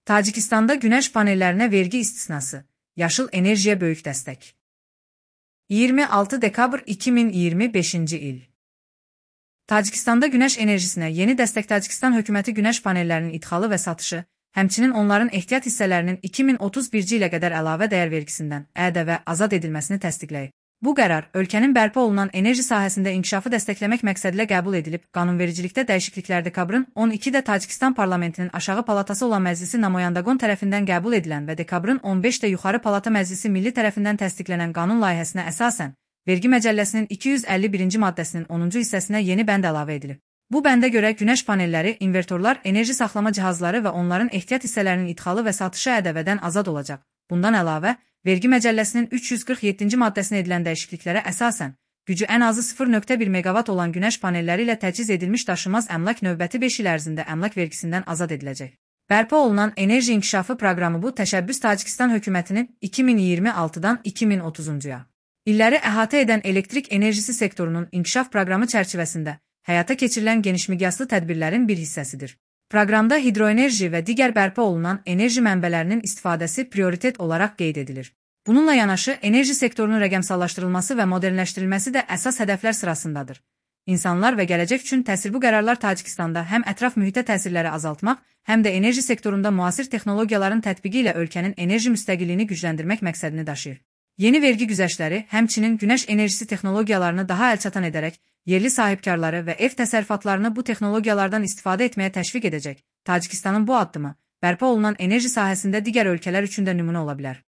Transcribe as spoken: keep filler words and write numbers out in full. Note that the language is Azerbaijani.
Tacikistanda güneş panellerine vergi istisnası, yaşıl enerjiye böyük destek. iyirmi altı dekabr iki min iyirmi beşinci il. Tacikistanda güneş enerjisine yeni destek. Tacikistan hökuməti güneş panellərinin idxalı və satışı, həmçinin onların ehtiyat hissələrinin iki min otuz birinci ilə qədər əlavə dəyər vergisindən Ə D V azad edilməsini təsdiqləyib. Bu qərar, ölkənin bərpa olunan enerji sahəsində inkişafı dəstəkləmək məqsədilə qəbul edilib. Qanunvericilikdə dəyişikliklər dekabrın on ikidə Tacikistan parlamentinin aşağı palatası olan Məclisi Namoyandagon tərəfindən qəbul edilən və dekabrın on beşdə Yuxarı Palata Məclisi Milli tərəfindən təsdiqlənən qanun layihəsinə əsasən, vergi məcəlləsinin iki yüz əlli birinci maddəsinin onuncu hissəsinə yeni bənd əlavə edilib. Bu bəndə görə günəş panelləri, invertorlar, enerji saxlama cihazları və onların ehtiyat hissələrinin idxalı və satışı Ə D V-dən azad olacaq. Bundan əlavə, vergi məcəlləsinin üç yüz qırx yeddinci maddəsinə edilən dəyişikliklərə əsasən, gücü ən azı sıfır nöqtə bir meqavat olan günəş panelləri ilə təchiz edilmiş daşınmaz əmlak növbəti beş il ərzində əmlak vergisindən azad ediləcək. Bərpa olunan enerji inkişafı proqramı bu təşəbbüs Tacikistan hökumətinin iki min iyirmi altıdan iki min otuzuncuya illəri əhatə edən elektrik enerjisi sektorunun inkişaf proqramı çərçivəsində həyata keçirilən genişmiqyaslı tədbirlərin bir hissəsidir. Proqramda hidroenerji və digər bərpa olunan enerji mənbələrinin istifadəsi prioritet olaraq qeyd edilir. Bununla yanaşı, enerji sektorunun rəqəmsallaşdırılması və modernləşdirilməsi də əsas hədəflər sırasındadır. İnsanlar və gələcək üçün təsir bu qərarlar Tacikistanda həm ətraf mühitə təsirləri azaltmaq, həm də enerji sektorunda müasir texnologiyaların tətbiqi ilə ölkənin enerji müstəqilliyini gücləndirmək məqsədini daşıyır. Yeni vergi güzəştləri, həmçinin günəş enerjisi texnologiyalarını daha əlçatan edərək, yerli sahibkarları və ev təsərrüfatlarını bu texnologiyalardan istifadə etməyə təşviq edəcək. Tacikistanın bu addımı, bərpa olunan enerji sahəsində digər ölkələr üçün də nümunə ola bilər.